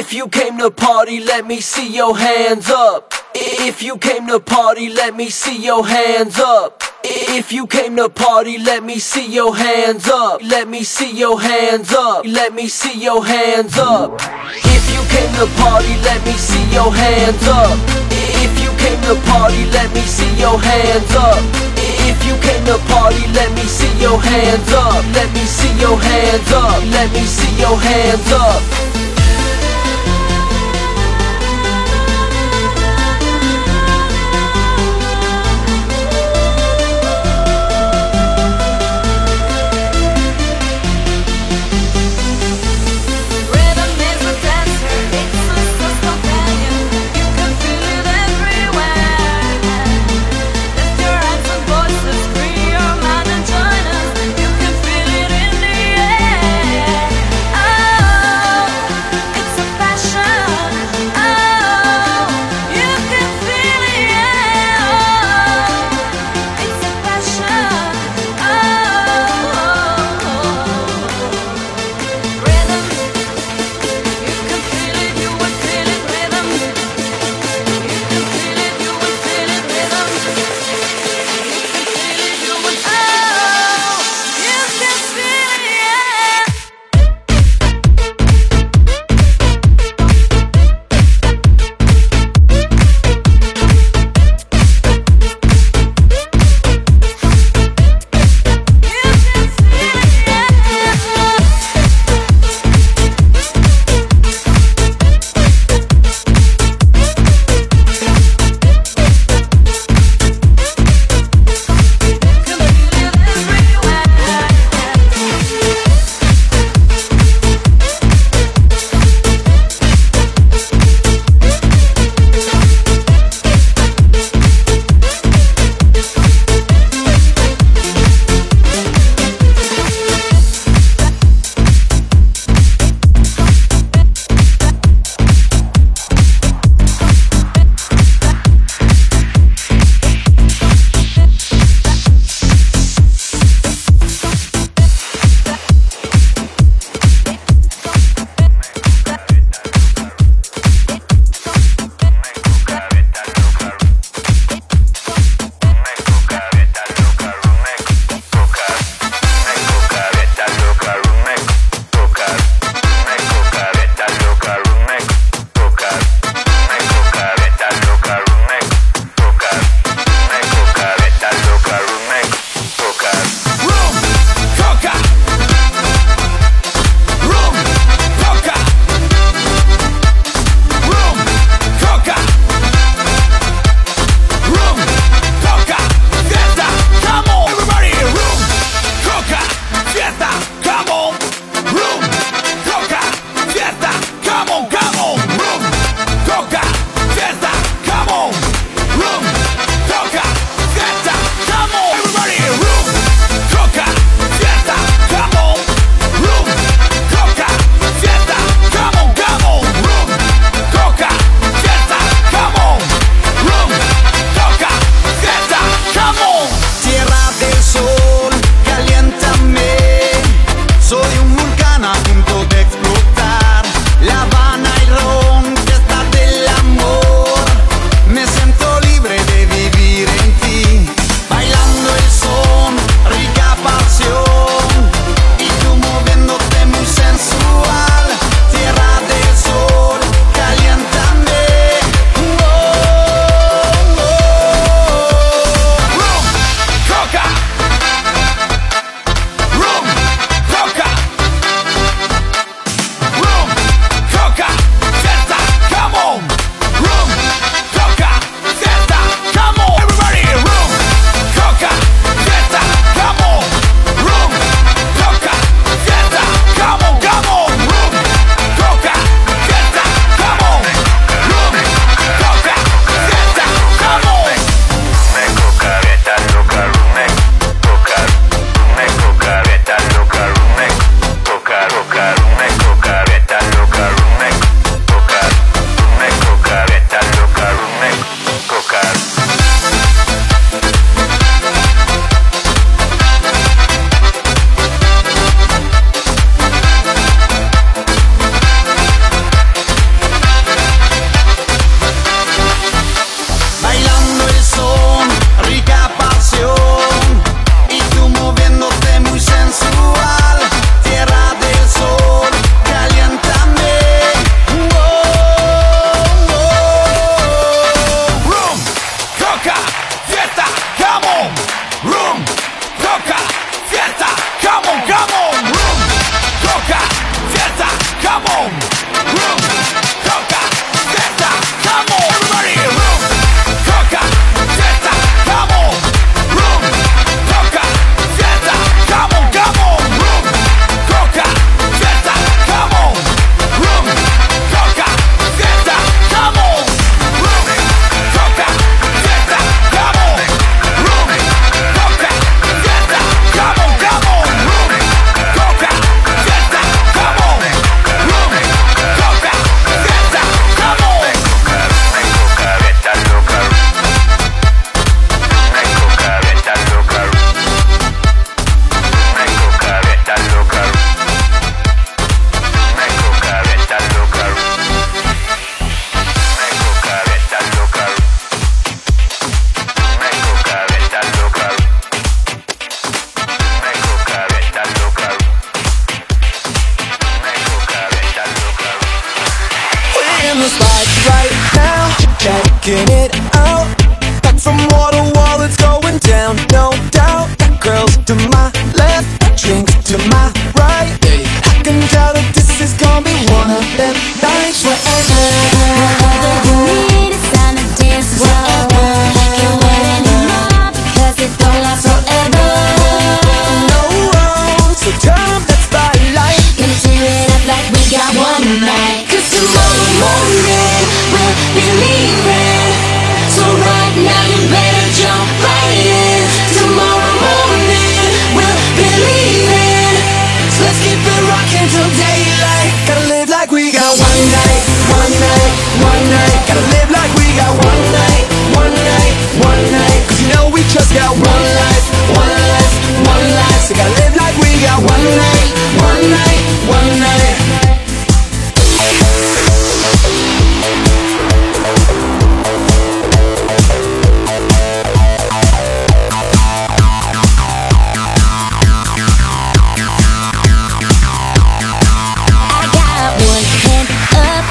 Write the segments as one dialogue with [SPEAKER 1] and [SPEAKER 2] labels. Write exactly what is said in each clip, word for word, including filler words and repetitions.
[SPEAKER 1] If you came to party, let me see your hands up. If you came to party, let me see your hands up. If you came to party, let me see your hands up. Let me see your hands up. Let me see your hands up. If you came to party, let me see your hands up. If you came to party, let me see your hands up. If you came to party, let me see your hands up. Let me see your hands up. Let me see your hands up.
[SPEAKER 2] in the spot right now, checking it out. Back from wall to wall, it's going down, no doubt. Got girls to my left, drinks to my right. I can tell that this is gonna be one of them nights. Whatever,
[SPEAKER 3] whatever you need, it's time to dance is over. Can't wait anymore because it don't last forever.
[SPEAKER 2] No wrong, so turn that spotlight.
[SPEAKER 3] Gonna tear it up like we got one night. Cause tomorrow morning we'll be leaving, so right now you better jump right in. Tomorrow morning we'll be leaving, so let's keep it rocking till daylight.
[SPEAKER 2] Gotta live like we got one night, one night, one night. Gotta live like we got one night, one night, one night. Cause you know we just got one life, one life, one life. So gotta live like we got one night, one night, one night.
[SPEAKER 3] I got one hand up,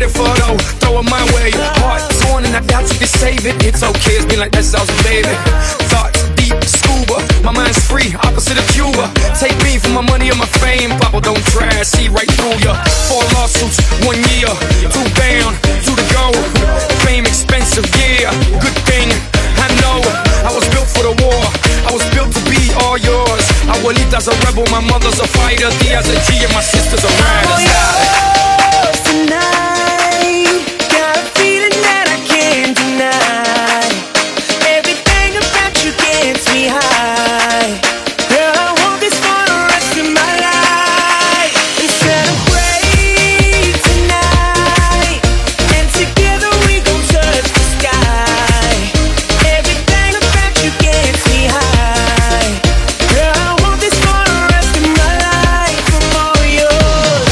[SPEAKER 4] a photo, throw it my way. Heart torn and I doubt you can save it. It's okay, it's been like that sounds baby. Thoughts deep, scuba, my mind's free, opposite of Cuba. Take me for my money and my fame. Papa, don't try, see right through ya. Four lawsuits, one year, two down, two to go. Fame expensive, yeah, good thing, I know. I was built for the war, I was built to be all yours. Abuelita's a rebel, my mother's a fighter. Tia's a G and my sister's a rider.
[SPEAKER 2] I'm yours tonight. Got a feeling that I can't deny. Everything about you gets me high. Girl, I want this for the rest of my life. We celebrate tonight, and together we gon' touch the sky. Everything about you gets me high. Girl, I want this for the rest of my life. I'm all yours.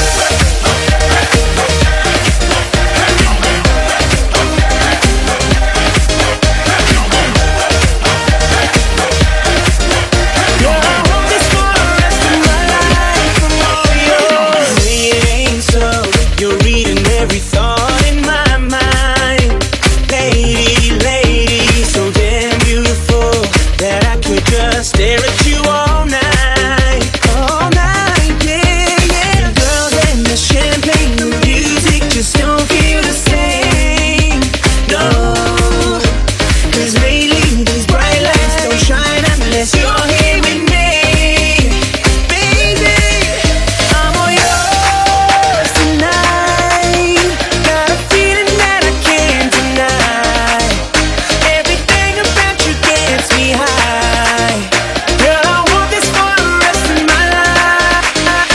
[SPEAKER 2] Girl, I want this for the rest of my life. I'm all yours. Say it ain't so. You're reading every thought in my mind. Lady, lady, so damn beautiful that I could just stare at you all night. All night, yeah, yeah. The girls and the champagne, the music just don't feel the same. No, 'cause lately these bright lights don't shine unless you're here with me. Baby, I'm all yours tonight. Got a feeling that I can't deny. Everything about you gets me high. Girl, I want this for the rest of my life.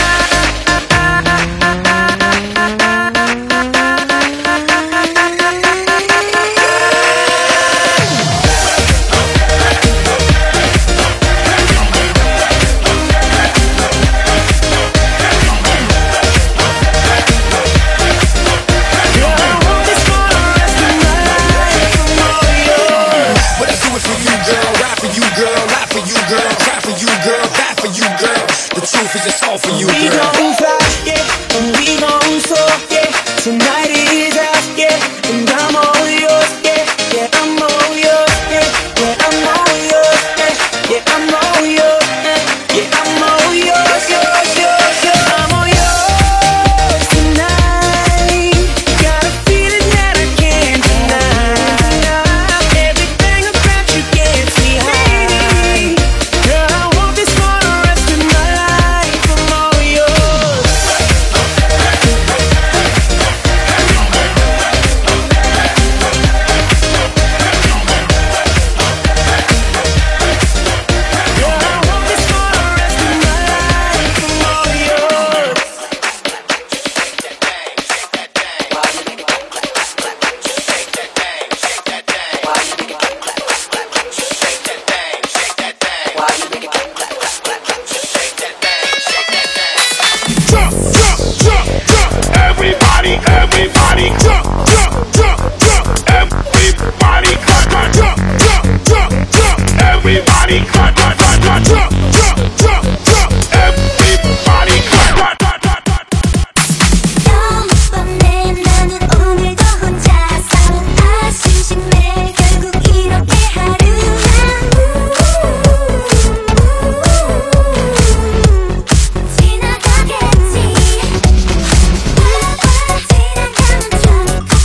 [SPEAKER 2] Girl, I want this for the rest of my life. I'm all yours.
[SPEAKER 4] But I do it for you, girl, rap for you, girl, laugh for you, girl, cry for you, girl, that for you, girl. The truth is it's all for you,
[SPEAKER 2] We
[SPEAKER 4] girl.
[SPEAKER 2] gon' fly, yeah, and we gon' soar, yeah. Tonight is ours, yeah, and I'm all yours, yeah, yeah, I'm all yours, yeah, yeah, I'm all yours, yeah, yeah, I'm all yours, yeah, yeah, I'm all yours, yours, yours, yours. I'm all yours tonight. Got a feeling that I can't deny. Everything about you gets me high. Girl, I want this for the rest of my life. I'm all yours. Girl, I want this for the rest of my life. I'm all yours.
[SPEAKER 5] Jump, jump, jump, jump. Everybody, everybody, jump, jump, jump, jump. Everybody, clap, clap, jump, jump, jump, jump. Everybody, clap, clap, clap, clap, jump, jump, jump, jump. Everybody, clap, clap, clap, clap, clap.
[SPEAKER 3] 다음번에 나는 오늘도 혼자서 아쉬심에 결국 이렇게 하루가 지나가겠지. 지나가면 좋고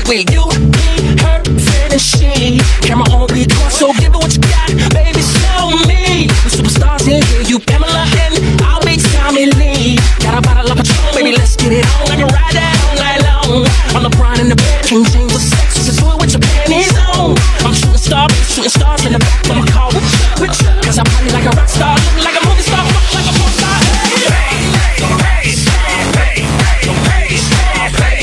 [SPEAKER 6] with you, me, her, friend, and she. Camera on record, so give it what you got, baby, show me. The superstars in here, you Pamela and I'll be Tommy Lee. Got a bottle of Patron, baby, let's get it on. I can ride that all night long. I'm the LeBron in the bed, King James of sex, just do it with your panties on. I'm shooting stars, shooting stars in the back of my car with you, with you. Cause I party like a rock star, living like a movie star, fuck like a porn star. Hey, hey, hey, hey, hey, hey, hey,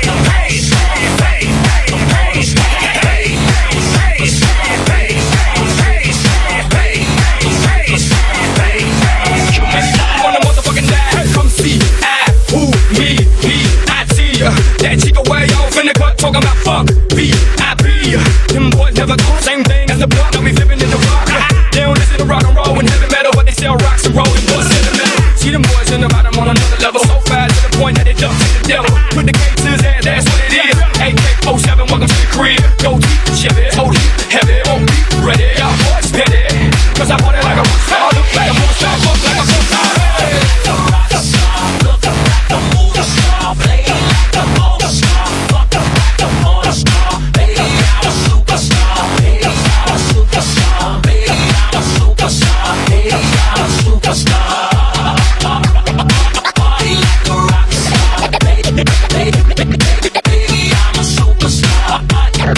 [SPEAKER 6] that chica way off in the cut, talking about fuck V I P. Them boys never go same thing as the block, now we flipping in the rock. They don't listen to rock and roll and heavy metal, but they sell rocks and roll and bust in the middle. See them boys in the bottom on another level, so fast to the point that they dump to the devil. Put the K to his head, that's what it is. A K oh seven, welcome to the crib. Go deep, Chevy, hold it, heavy, on beat, ready, y'all boys steady. Cause I party like a rock star, look like a rock star, fuck like a rock star. The rock star, look like a movie star, play like a movie star, fuck like a porn star. Baby, I'm a superstar, baby, I'm a superstar, baby, I'm a superstar, baby, I'm a superstar. Party like a rock star, baby, baby, baby, baby, I'm a superstar. Party like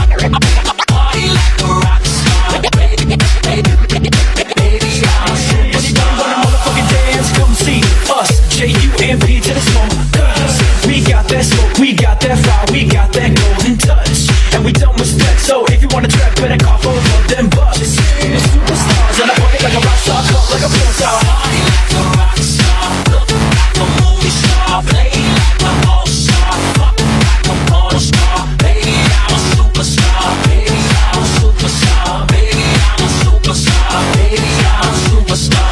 [SPEAKER 6] a rock star, baby, baby, baby, I'm a superstar. When the motherfucking dance, come see us, J U M P to the smoke. Cause we got that smoke, we got that fire, we got that golden touch, and we don't respect. So if you wanna trap, better cough over them bucks. We're superstars, and I party like a rock star, club like a porn star. Party like a rock star, look like a movie star, play like a all star, fuck like a porn star. Baby, I'm a superstar, baby, I'm a superstar, baby, I'm a superstar, baby, I'm a superstar.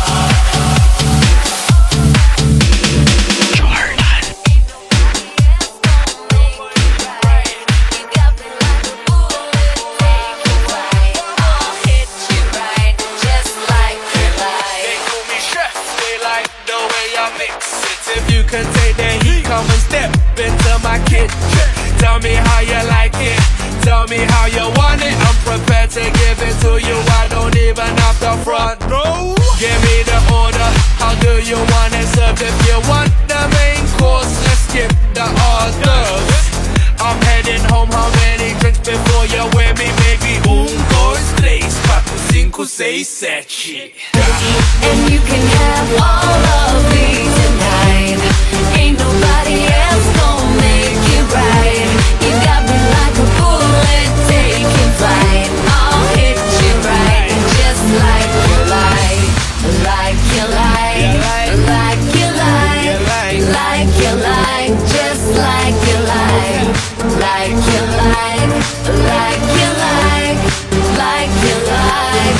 [SPEAKER 7] If you can take the heat, come and step into my kitchen. Tell me how you like it, tell me how you want it. I'm prepared to give it to you, I don't even have to front. No, give me the order, how do you want it served? If you want the main course, let's skip the hors d'oeuvres. I'm heading home, how many drinks before you're with me, baby? Un, dos, tres, cuatro, cinco, seis, sete.
[SPEAKER 3] And you can have all of me tonight. Ain't nobody else gonna make it right. You got me like a bullet taking flight. I'll hit you right, just like you like, like you like, like you like, like you like, just like you like, like you like, like you like, like you like.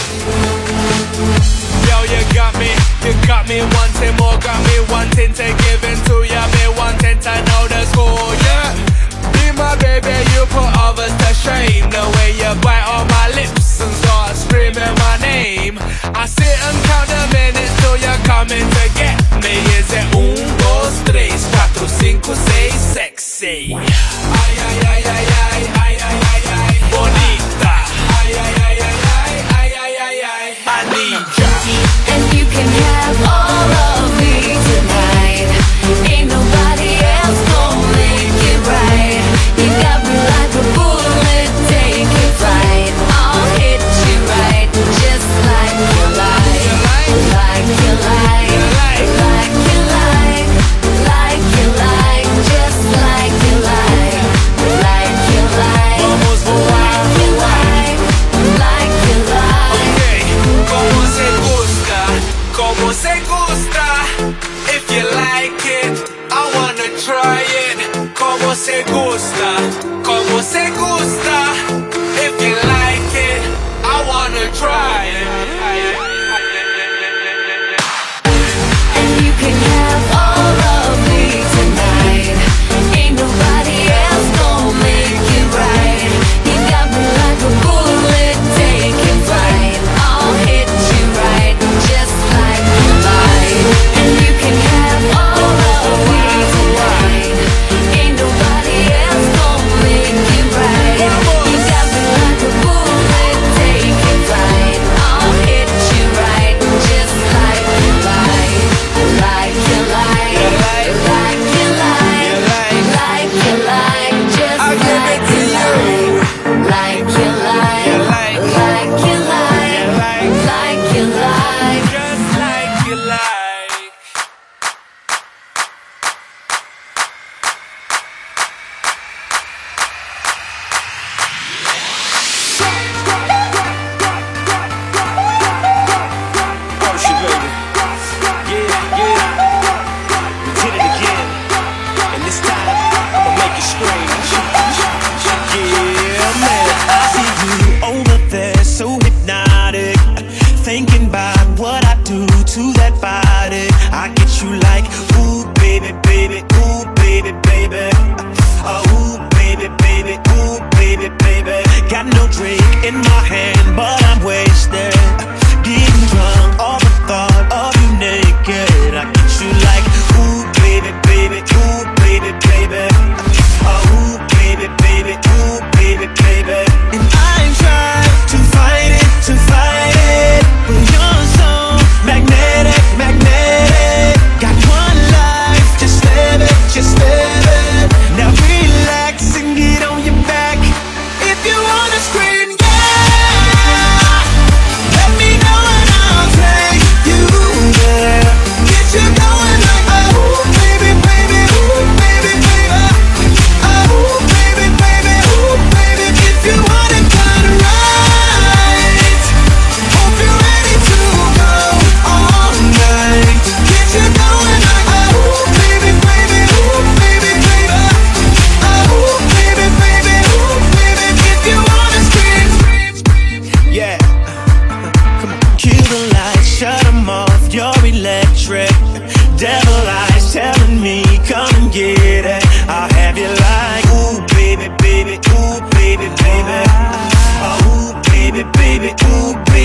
[SPEAKER 7] Yo, you got me, you got me wanting more, got me wanting to give in to ya, me wanting to know the score, yeah. Be my baby, you put others to shame. The way you bite on my lips and start screaming my name. I sit and count the minutes till you're coming to get me. Is it un, dos, tres, cuatro, cinco, seis, sexy? Ay, ay, ay, ay, ay, ay, ay, ay, ay, bonita. Ay, ay, ay, ay, ay, ay, ay, ay, ay, I need ya.
[SPEAKER 3] And you can have all of me tonight. Ain't nobody else gonna make it right. You got me like a bullet taking flight. I'll hit you right, just like you like, like you like, like you like, like you like, just like you like, like you like, like you like, like you like.
[SPEAKER 7] Okay, como se gusta, como se gusta. If you like it, I wanna try it. Como se gusta, como se gusta. If you like it, I wanna try it.
[SPEAKER 3] And you can have all of me tonight. Ain't nobody else gonna make it right. You got me like a bullet taking flight. I'll hit you right, just like you like. And you can have all of me tonight. Ain't nobody else gonna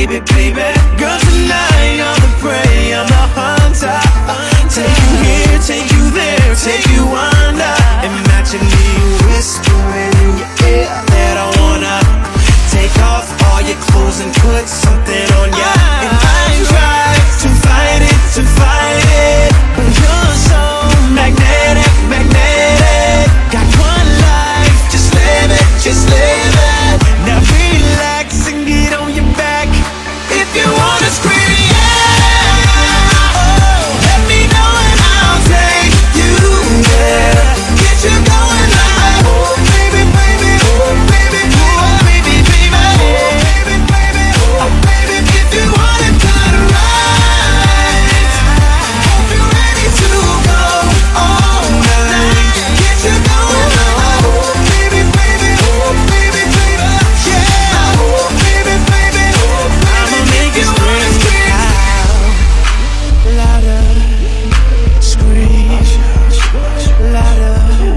[SPEAKER 2] baby, baby. Girl, tonight you're the prey, I'm the hunter. Take you here, take you there, take you under. Imagine me whispering in your ear that I wanna take off all your clothes and put something on ya. And I try to fight it, to fight it, but you're so magnetic, magnetic. Got one life, just live it, just live it. Now relax and get on your back. If you wanna scream, yeah, oh, let me know and I'll take you there. Get you going like, oh baby, baby, oh baby, oh baby, baby, oh baby, baby, oh baby. If you want it done right, hope you're ready to go all night. Get you going like, oh baby, baby, oh baby, baby, yeah, oh baby, baby, oh baby. I'ma make it scream out louder, scream louder,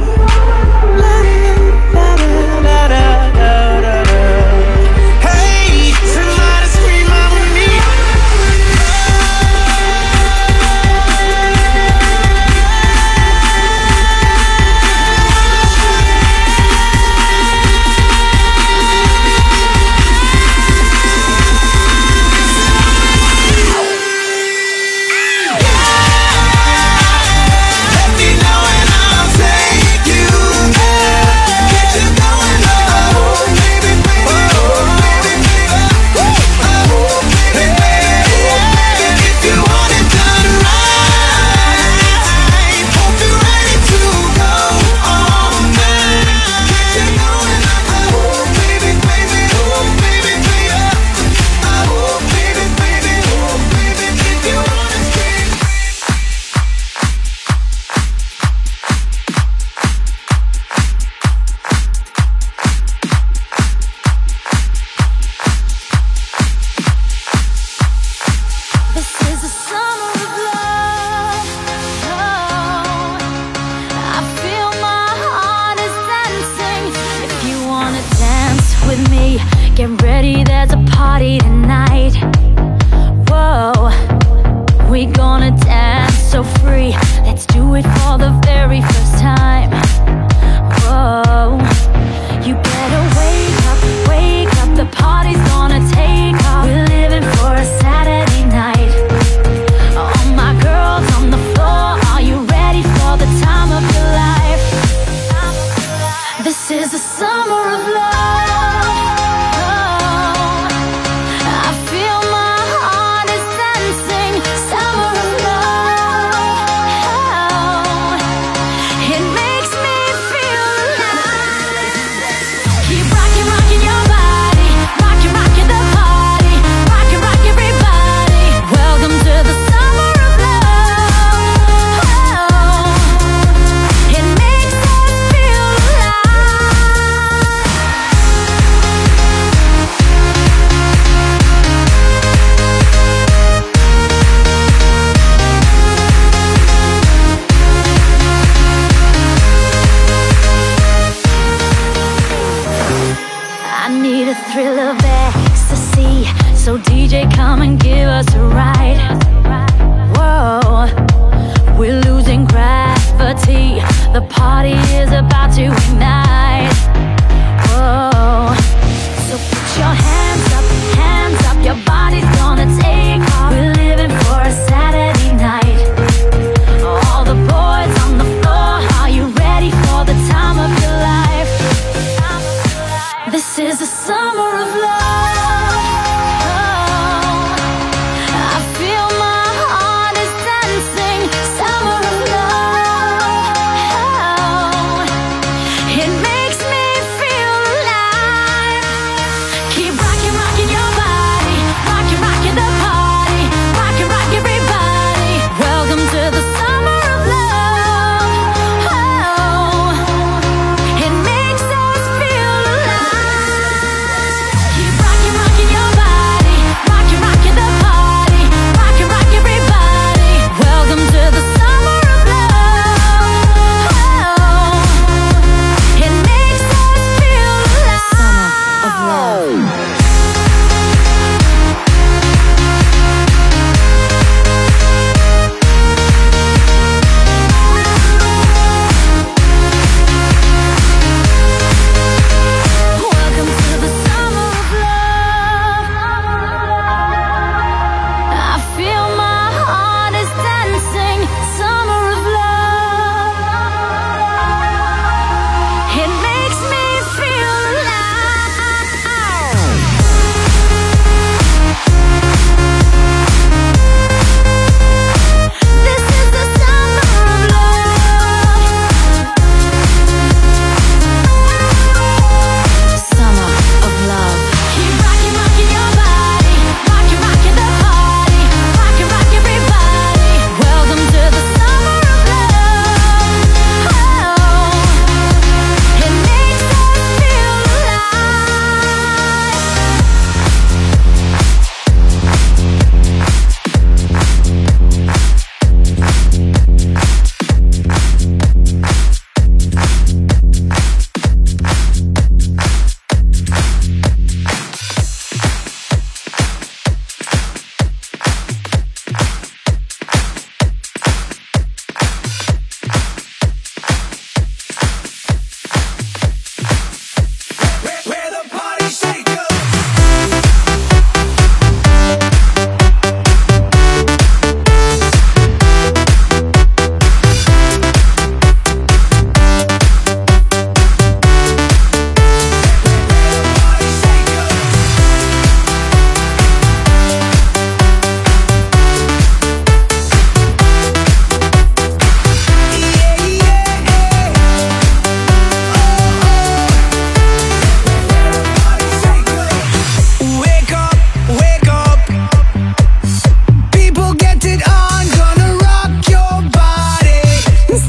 [SPEAKER 2] louder, louder, louder. Hey, somebody scream out with me. Let me know and I'll take you there. Get you going like, oh baby, baby, oh baby, baby, oh baby, baby, yeah. If you want it done right, hope you're ready to go all night. Get you going like, oh baby, baby, oh baby, baby, oh baby, baby, oh baby. If you wanna scream.
[SPEAKER 3] This is a summer of love. Oh, I feel my heart is dancing. If you wanna dance with me, get ready, there's a party tonight. Whoa, we gonna dance so free. Let's do it for the very first time. Whoa, you better wake up, wake up. The party's gonna take off. We're living for a Saturday night. All my girls on the floor, are you ready for the time of your life? This is the summer of love. Oh, I feel my heart is dancing. Summer of love. Oh, it makes me feel alive. Keep rocking, rocking your body, rocking, rocking the party, rocking, rock everybody. Welcome to the summer of love. Oh, it makes us feel alive. I need a thrill of ecstasy, so D J come and give us a ride. Whoa, we're losing gravity, the party is about to ignite. Whoa, so put your hands up, hands up, your body's gonna take off. We're living for a Saturday night. All the boys on the floor, are you ready for the time of your life? This is the summer of love. Oh, I feel my heart is dancing. Summer of love. Oh, it makes me feel alive. Keep rocking, rocking your body, rocking, rocking the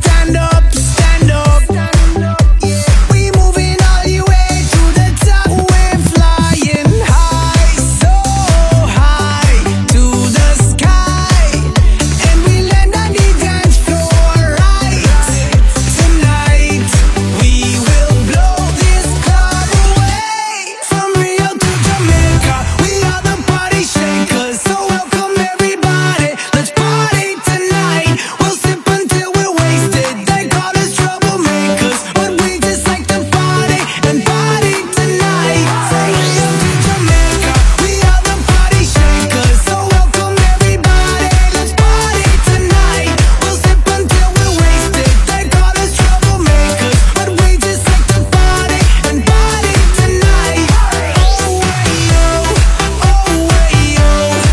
[SPEAKER 2] stand up, stand up. We moving all the way to the top. We're flying high, so high to the sky, and we land on the dance floor right tonight. We will blow this club away. From Rio to Jamaica, we are the party shakers. So welcome everybody, let's party tonight. We'll sip until we're wasted. They call us troublemakers, but we just like to party and party tonight. From Rio to Jamaica, we are the party shakers. So welcome everybody, let's party tonight. We'll sip until we're wasted. They call us troublemakers, but we just like to party and party tonight. Oh way yo, oh way yo, oh way yo.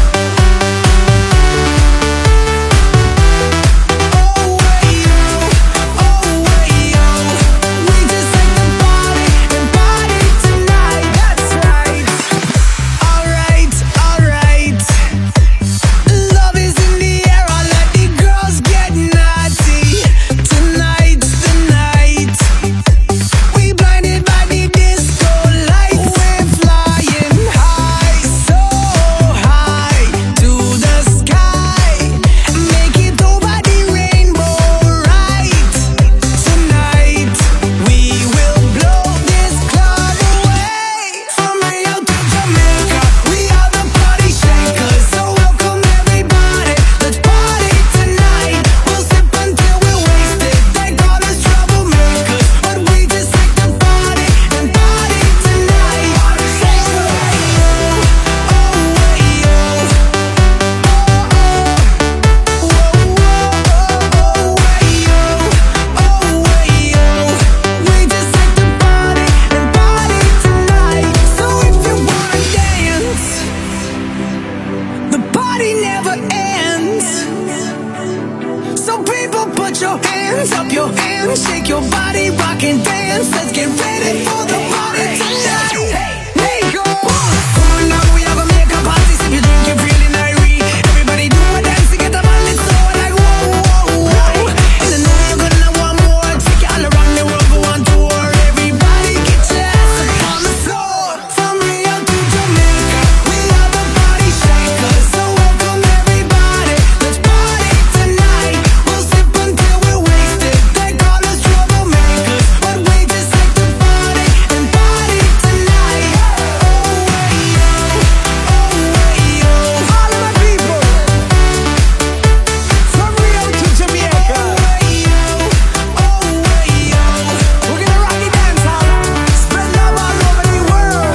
[SPEAKER 2] Oh way yo, we just like to party and party tonight. That's right. Alright, alright. Love is in the air, I'll let the girls get naughty. Tonight's the night. We blinded by the disco lights. We're flying high, so high to the sky. Make it over the rainbow right tonight. We will blow this club away. From Rio to Jamaica, we are the party shakers. So welcome everybody, let's party tonight. We'll sip until we're wasted. They call us troublemakers, but we just like to party and party tonight. Oh way yo, oh way yo, oh oh, oh way yo, oh way yo. We just like to party and party tonight. So if you wanna dance, the party never ends. So people put your hands up, your hands, shake your body, rock and dance. Let's get ready for the party tonight. Hey, go. Come on now, we are gonna make a party. If you drink, you're feeling irate. Everybody do a dance to get the body so like whoa, whoa, whoa. And I know you're gonna want more. Take it all around the world, go on tour. Everybody get your ass up on the floor. From Rio to Jamaica, we are the party shakers. So welcome everybody, let's party tonight. We'll sip until we're wasted. They call us troublemakers, but we just like to party and party tonight. Oh way yo, oh way yo. All of my people from Rio to Jamaica. Oh way yo, oh way yo. We're gonna rock it dance hall, spread love all over the world.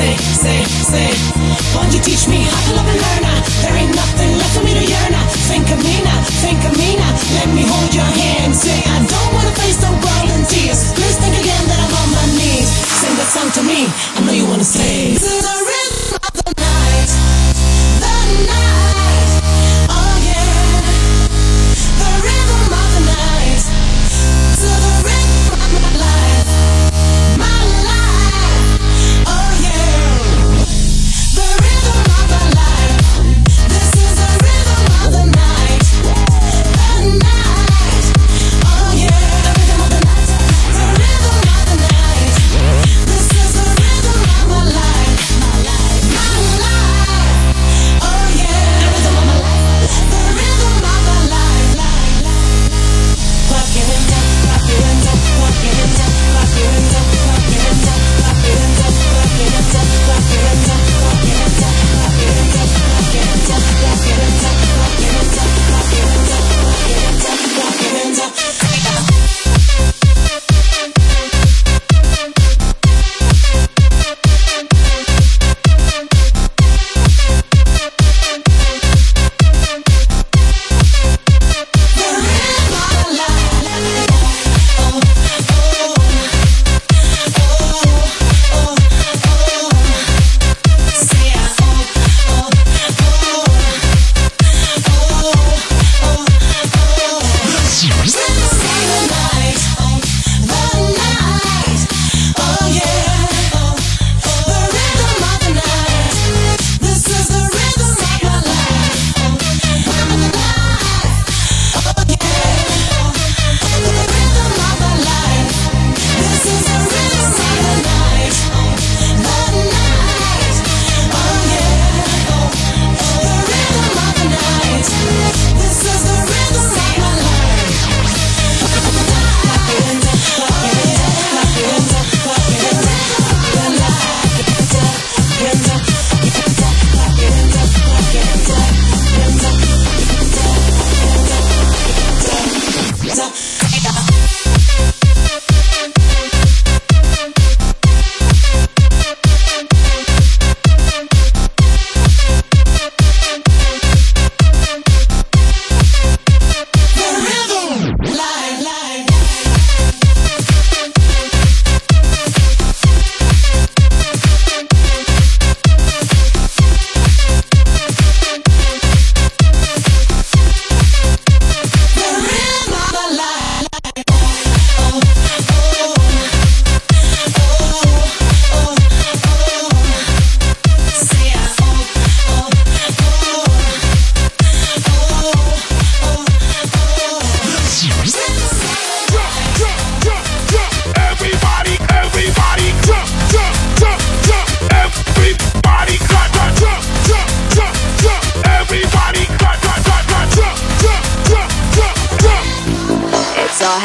[SPEAKER 2] Won't you teach me how to love and learn? There ain't nothing left for me to yearn. Think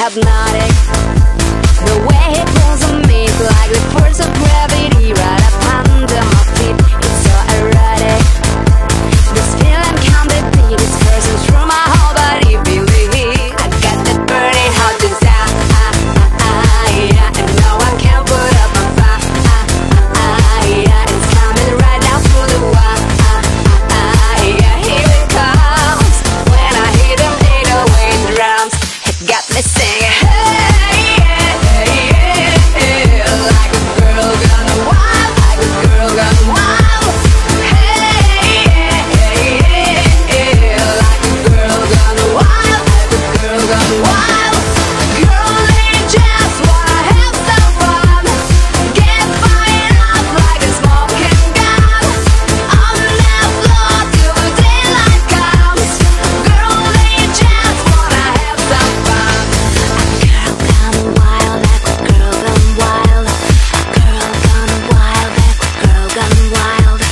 [SPEAKER 3] hypnotic. The way it pulls on me like the force of gravity right up under my feet. It's so erotic. This feeling can't be beat. It's coursing through my whole body. Believe I got that burning hot desire. Ah, ah, ah, yeah. And no one can put up my fire. Ah, ah, ah, yeah. It's coming right down through the wire. Ah, ah, ah, yeah. Here it comes. When I hear them eight oh eight drums, it got me singing. Hey, yeah, yeah, yeah. Like a girl gone wild, like a girl gone wild. Hey, yeah, yeah, yeah. Like a girl gone wild, like a girl gone wild. Girl, they just wanna have some fun. Get fired up like a smoking gun. On the floor till the daylight comes. Girl, they just wanna have some fun. A girl gone wild, like a girl gone wild. Girl gone wild, like a girl gone wild.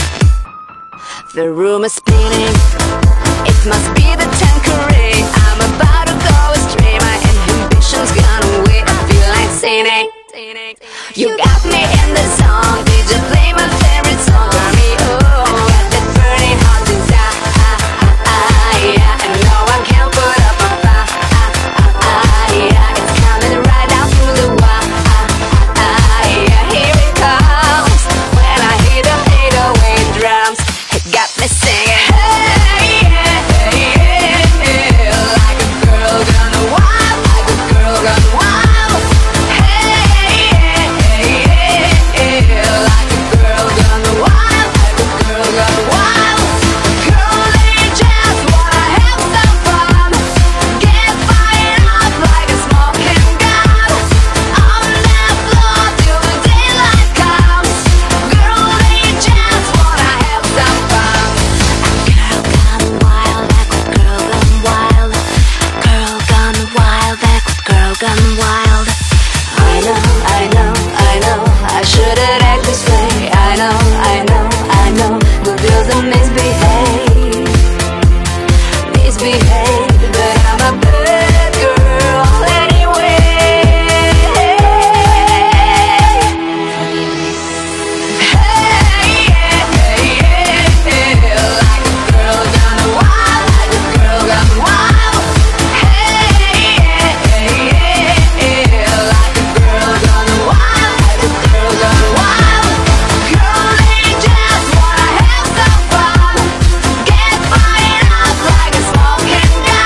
[SPEAKER 3] The room is spinning. It must be the Tanqueray. I'm about to go astray. My inhibitions gone away. I feel like singing. You got me in the song. Did you play my favorite song? Turn me on. I got that burning hot desire. Ah, ah, ah, yeah. And no one can put up my fire. Ah, ah, ah, yeah. It's coming right down through the wire. Ah, ah, ah, yeah. Here it comes. When I hear them eight oh eight drums, it got me singing. Hey, yeah, yeah, yeah. Like a girl gone wild, like a girl gone wild. Hey, yeah, yeah, yeah. Like a girl gone wild, like a girl gone wild. Girl, they just wanna have some fun. Get fired up like a smoking gun. On the floor till the daylight comes. Girl, they just wanna have some fun. Girl gone wild, like a girl gone wild. Girl gone wild, like a girl gone wild. I know, I know, I know, I shouldn't act this way. I know, I know, I know, the girls that misbehave, misbehave, but I'm a bad girl anyway. Hey, yeah, yeah, yeah. Like a girl gone wild, like a girl gone wild. Hey, yeah, yeah, yeah. Like a girl gone wild, like a girl gone wild. Girl, they just wanna have some fun. Get fired up like a smoking gun.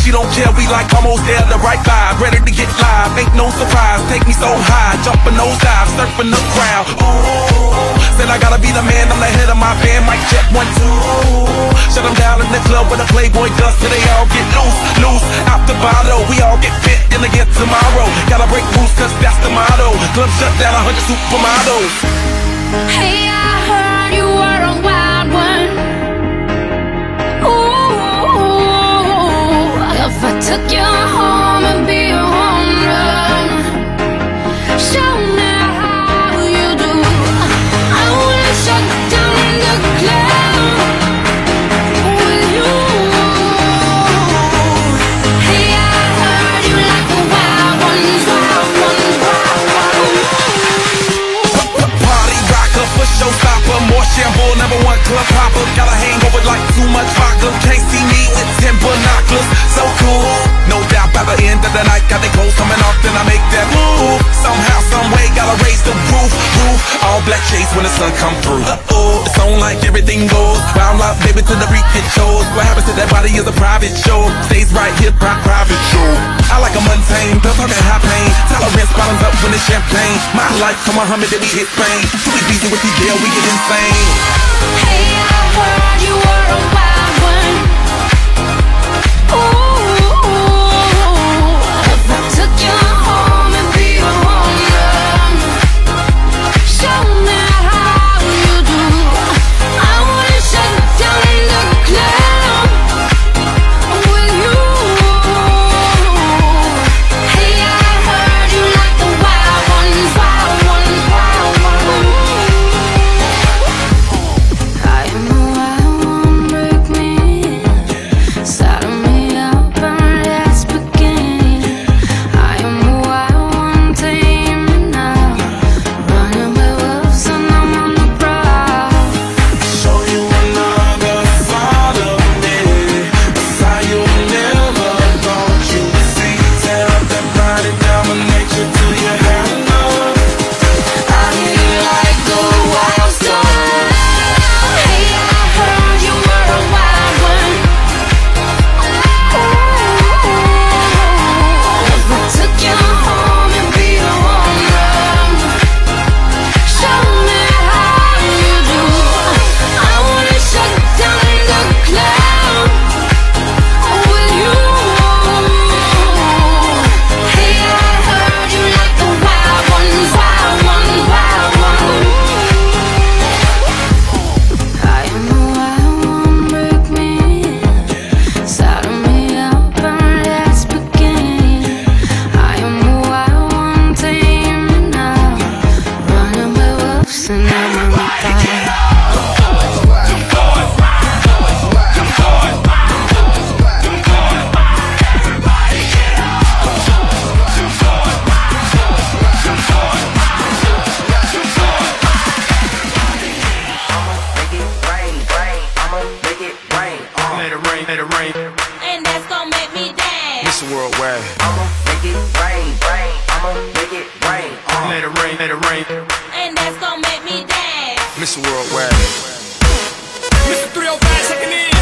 [SPEAKER 8] she don't care, we like almost there, the right vibe. Ready to get live, ain't no surprise. Take me so high, jumping those dives, surfing the crowd. Ooh, said I gotta be the man, I'm the head of my band. Mic check one, two. Shut them down in the club with a Playboy does till they all get loose, loose. Out the bottle, we all get fit in again tomorrow. Gotta break rules cause that's the motto. Club shut down, a hundred supermodels.
[SPEAKER 3] Hey, I heard you were a wild one. Ooh, if I took you home and be a home run, show me how you do. I wanna shut down the club with you. Hey, I heard you like the wild ones, wild ones, wild ones.
[SPEAKER 8] Party rocker, for showstopper, more shampoo, number one club hopper. Got a hangover like too much vodka. Can't see me with ten binoculars. So cool, no doubt by the end of the night, got the clothes coming off, then I make that move. Somehow, some way, gotta raise the roof, roof. All black shades when the sun come through. Uh-oh, it's on like everything goes. Wild out, baby, to the freak it shows. What happens to that body is a private show. Stays right here, pri private show. I like a mundane, pills talking high pain. Tolerance bottoms up when it's champagne. My life, come on, Muhammad, then we hit Spain. Too easy with these girls, we get insane.
[SPEAKER 3] Hey, I heard you were a wild one. Ooh, if I took you home and be a home run, show me how you do. I wanna shut down the club with you. Hey, I heard you like the wild ones, wild ones, wild ones. I am the wild one, break me, saddle me up and let's begin. I am the wild one, tame me now, running with wolves and I'm on the prowl.
[SPEAKER 8] Show you another side of me, a side you never thought you'd see. Tear up that body, dominate you till you have enough.
[SPEAKER 3] I feel like a wild star. Hey, I heard you were a wild one. Ooh, if I took you home and be a home run, show me how you do. I wanna shut down the club with you. Hey, I heard you like the wild ones, wild ones, wild ones. I am the wild one, break me, saddle me up and let's begin. I am the wild one, tame me now, running with wolves and I'm on the prowl.
[SPEAKER 4] Let it rain, let it rain.
[SPEAKER 3] And that's gonna make me dance.
[SPEAKER 4] Mister Worldwide.
[SPEAKER 8] Make it rain, rain, I'ma make it rain.
[SPEAKER 4] Let it rain, let it rain.
[SPEAKER 3] And that's gonna make me dance.
[SPEAKER 4] Mister Worldwide. Mister three oh five checking in.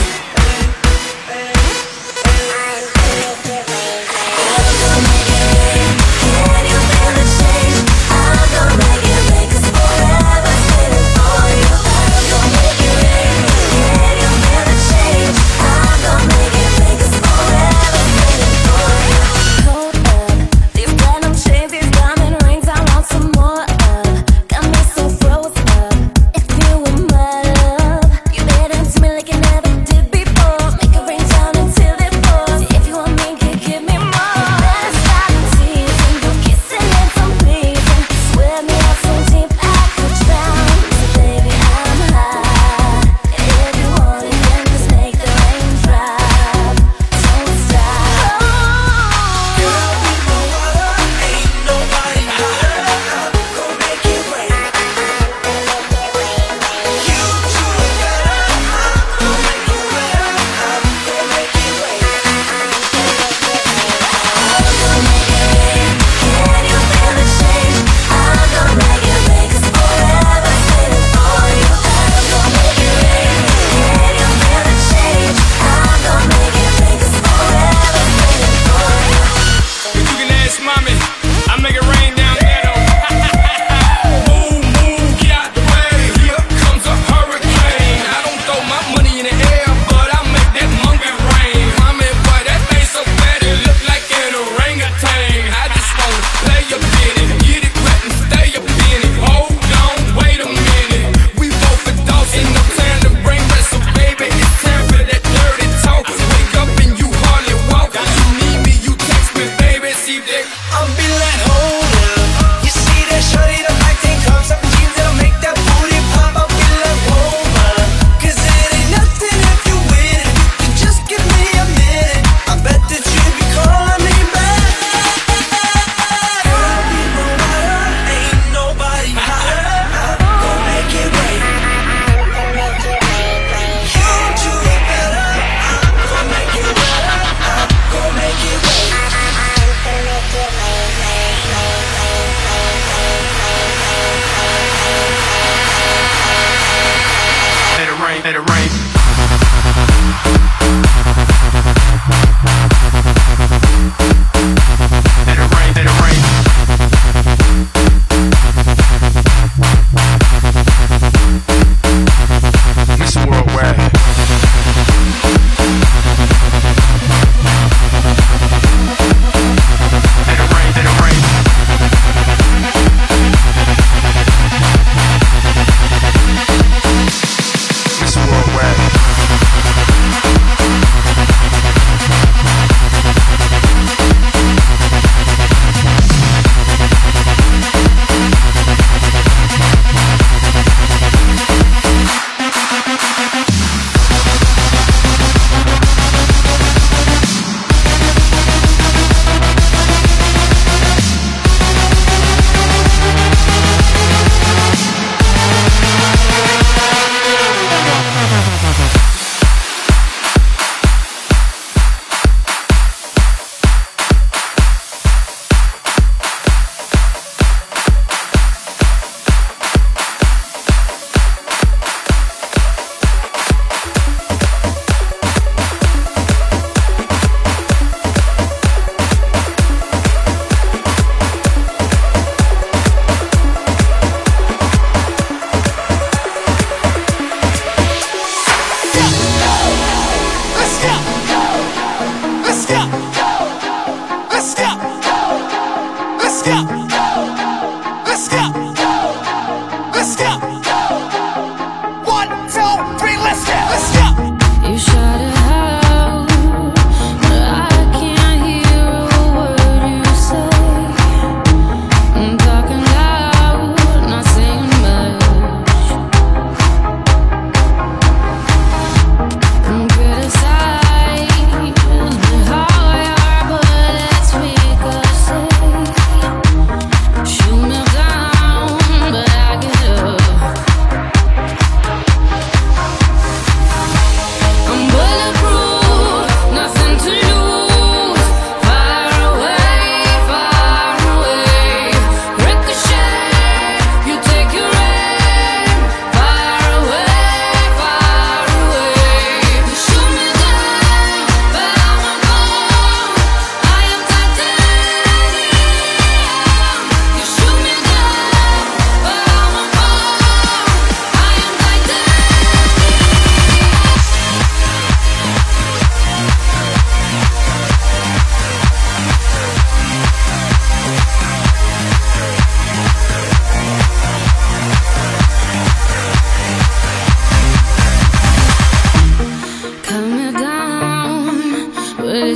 [SPEAKER 3] These denim shades, these diamond rings, I want some more of. Got me so frozen up. If you were my love, you better to me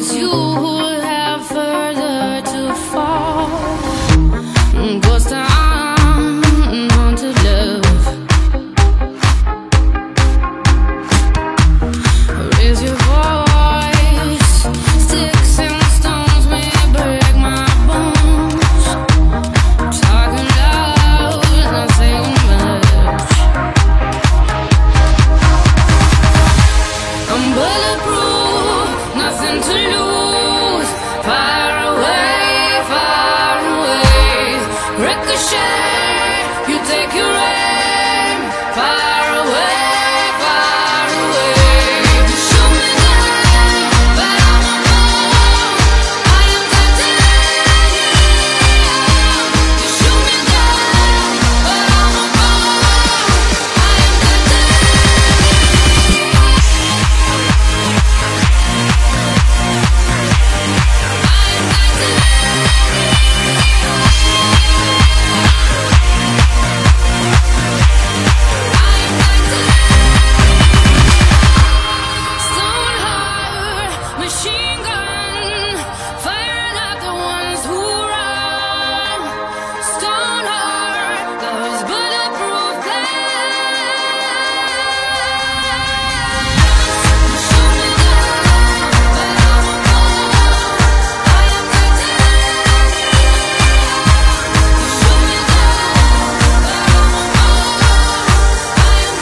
[SPEAKER 3] it's you who have further to fall. Ghost town, haunted love. Raise your voice. Sticks and stones may break my bones. Talking loud, not saying much. I'm bulletproof, nothing to lose. Far away, far away. Ricochet, you take your aim. Far away, far away. Shoot me down, but I'm a fool. I am titanium. You shoot me down, but I'm a fool. I am Stone heart, machine gun, firing at the ones who run. Stone heart, those bulletproof glass. Shoot me down, but I'm a fool. I am titanium. Shoot me down, but I'm a fool. I am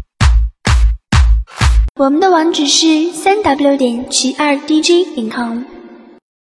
[SPEAKER 9] 我们的网址是三 w 点 g 二 d j 点 com。